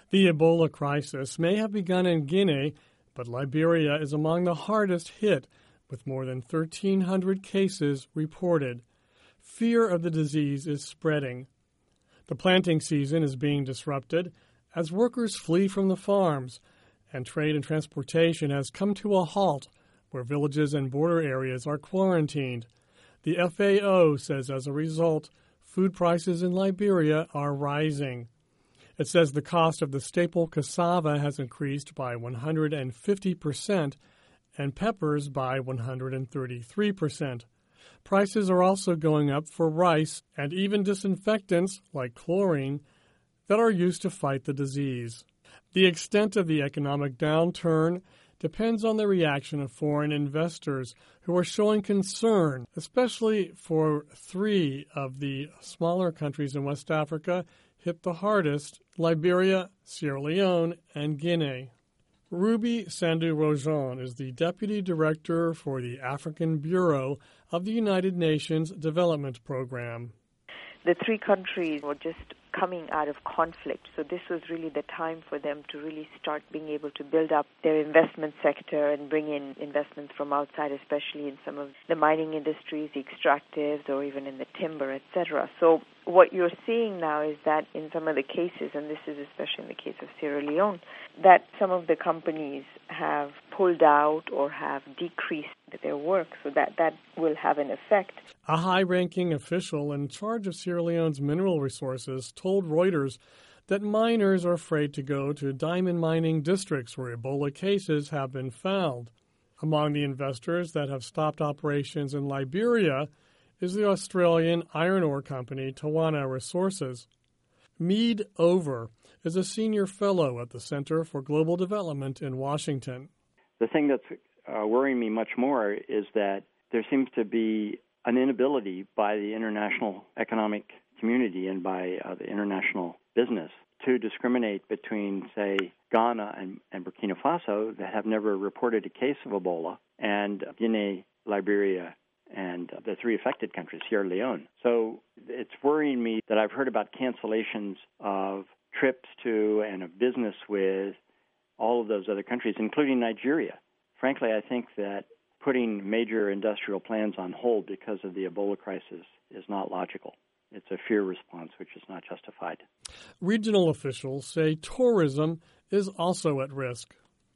The Ebola crisis may have begun in Guinea, but Liberia is among the hardest hit, with more than 1,300 cases reported. Fear of the disease is spreading. The planting season is being disrupted as workers flee from the farms, and trade and transportation has come to a halt where villages and border areas are quarantined. The FAO says as a result, food prices in Liberia are rising. It says the cost of the staple cassava has increased by 150% and peppers by 133%. Prices are also going up for rice and even disinfectants like chlorine that are used to fight the disease. The extent of the economic downturn depends on the reaction of foreign investors who are showing concern, especially for three of the smaller countries in West Africa hit the hardest: Liberia, Sierra Leone, and Guinea. Ruby Sandu-Rojan is the Deputy Director for the African Bureau of the United Nations Development Program. The three countries were just coming out of conflict, so this was really the time for them to really start being able to build up their investment sector and bring in investments from outside, especially in some of the mining industries, the extractives, or even in the timber, etc. So what you're seeing now is that in some of the cases, and this is especially in the case of Sierra Leone, that some of the companies have pulled out or have decreased their work, so that will have an effect. A high-ranking official in charge of Sierra Leone's mineral resources told Reuters that miners are afraid to go to diamond mining districts where Ebola cases have been found. Among the investors that have stopped operations in Liberia is the Australian iron ore company Tawana Resources. Mead Over is a senior fellow at the Center for Global Development in Washington. The thing that's worrying me much more is that there seems to be an inability by the international economic community and by the international business to discriminate between, say, Ghana and Burkina Faso that have never reported a case of Ebola, and Guinea, Liberia, and the three affected countries, Sierra Leone. So it's worrying me that I've heard about cancellations of trips to and of business with all of those other countries, including Nigeria. Frankly, I think that putting major industrial plans on hold because of the Ebola crisis is not logical. It's a fear response which is not justified. Regional officials say tourism is also at risk.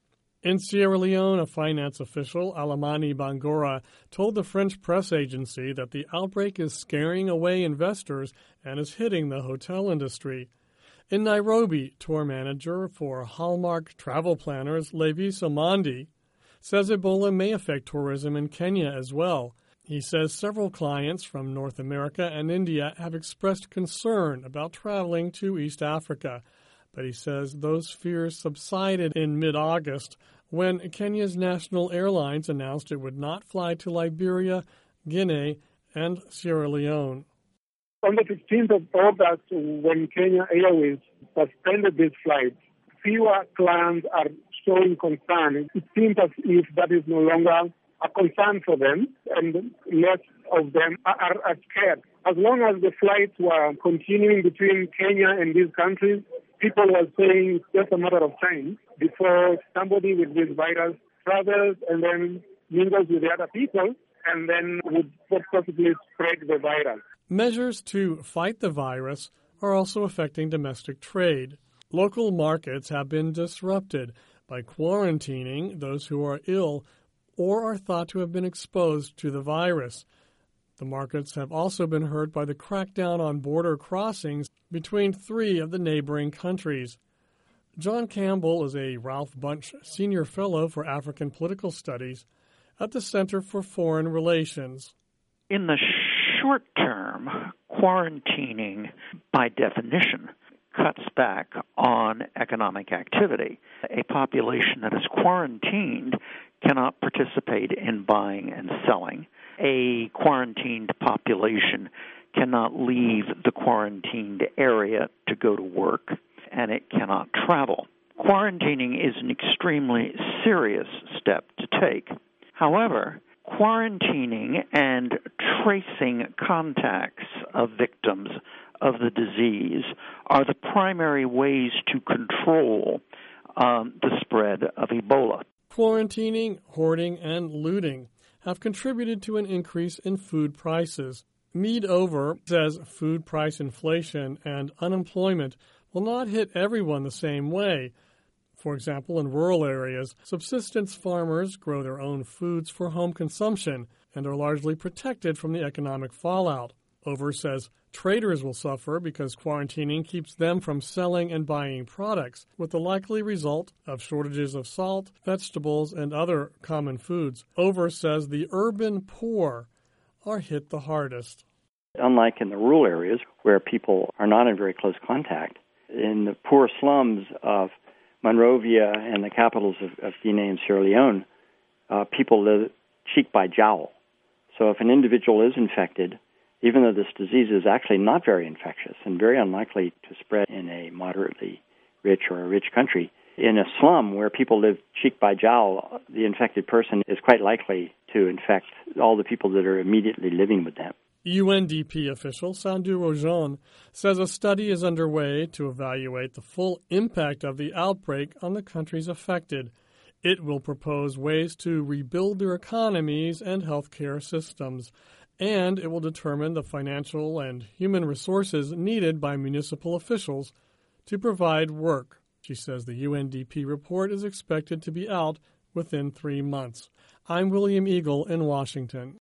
In Sierra Leone, a finance official, Alamani Bangora, told the French press agency that the outbreak is scaring away investors and is hitting the hotel industry. In Nairobi, tour manager for Hallmark Travel Planners, Levis Omandi, says Ebola may affect tourism in Kenya as well. He says several clients from North America and India have expressed concern about traveling to East Africa, but he says those fears subsided in mid-August when Kenya's national airlines announced it would not fly to Liberia, Guinea, and Sierra Leone. On the 15th of August, when Kenya Airways suspended these flights, fewer clients are showing concern. It seems as if that is no longer a concern for them, and less of them are scared. As long as the flights were continuing between Kenya and these countries, people were saying it's just a matter of time before somebody with this virus travels and then mingles with the other people and then would possibly spread the virus. Measures to fight the virus are also affecting domestic trade. Local markets have been disrupted by quarantining those who are ill or are thought to have been exposed to the virus. The markets have also been hurt by the crackdown on border crossings between three of the neighboring countries. John Campbell is a Ralph Bunche Senior Fellow for African Political Studies at the Center for Foreign Relations. In the short term, quarantining, by definition, cuts back on economic activity. A population that is quarantined cannot participate in buying and selling. A quarantined population cannot leave the quarantined area to go to work, and it cannot travel. Quarantining is an extremely serious step to take. However, quarantining and tracing contacts of victims of the disease are the primary ways to control the spread of Ebola. Quarantining, hoarding, and looting have contributed to an increase in food prices. Mead Over says food price inflation and unemployment will not hit everyone the same way. For example, in rural areas, subsistence farmers grow their own foods for home consumption and are largely protected from the economic fallout. Over says traders will suffer because quarantining keeps them from selling and buying products, with the likely result of shortages of salt, vegetables, and other common foods. Over says the urban poor are hit the hardest. Unlike in the rural areas where people are not in very close contact, in the poor slums of Monrovia and the capitals of Guinea and Sierra Leone, people live cheek by jowl. So if an individual is infected, even though this disease is actually not very infectious and very unlikely to spread in a moderately rich or a rich country, in a slum where people live cheek by jowl, the infected person is quite likely to infect all the people that are immediately living with them. UNDP official Sandhu Rajan says a study is underway to evaluate the full impact of the outbreak on the countries affected. It will propose ways to rebuild their economies and healthcare systems, and it will determine the financial and human resources needed by municipal officials to provide work. She says the UNDP report is expected to be out within 3 months. I'm William Eagle in Washington.